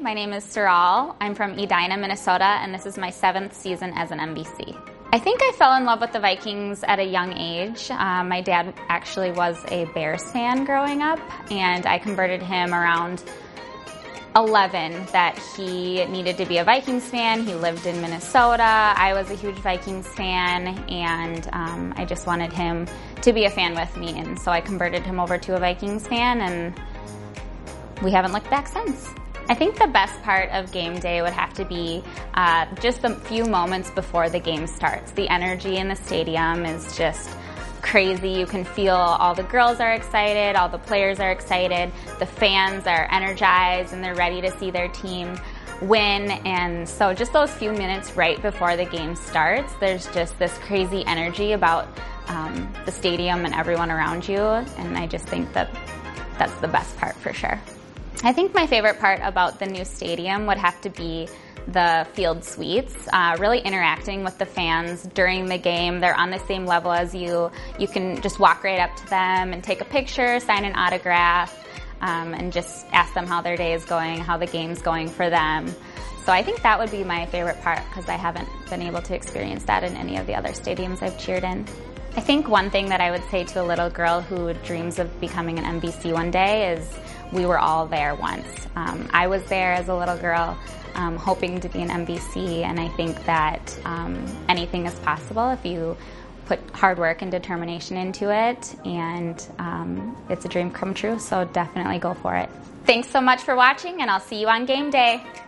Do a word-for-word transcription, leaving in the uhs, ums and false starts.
my name is Saral. I'm from Edina, Minnesota, and this is my seventh season as an M V C. I think I fell in love with the Vikings at a young age. Uh, my dad actually was a Bears fan growing up, and I converted him around eleven that he needed to be a Vikings fan. He lived in Minnesota. I was a huge Vikings fan, and um, I just wanted him to be a fan with me, and so I converted him over to a Vikings fan, and we haven't looked back since. I think the best part of game day would have to be uh, just the few moments before the game starts. The energy in the stadium is just crazy. You can feel all the girls are excited, all the players are excited, the fans are energized and they're ready to see their team win. And so just those few minutes right before the game starts, there's just this crazy energy about um, the stadium and everyone around you. And I just think that that's the best part for sure. I think my favorite part about the new stadium would have to be the field suites, uh, really interacting with the fans during the game. They're on the same level as you. You can just walk right up to them and take a picture, sign an autograph, um, and just ask them how their day is going, how the game's going for them. So I think that would be my favorite part because I haven't been able to experience that in any of the other stadiums I've cheered in. I think one thing that I would say to a little girl who dreams of becoming an M V C one day is we were all there once. Um, I was there as a little girl um, hoping to be an M V C, and I think that um, anything is possible if you put hard work and determination into it, and um, it's a dream come true, so definitely go for it. Thanks so much for watching, and I'll see you on game day.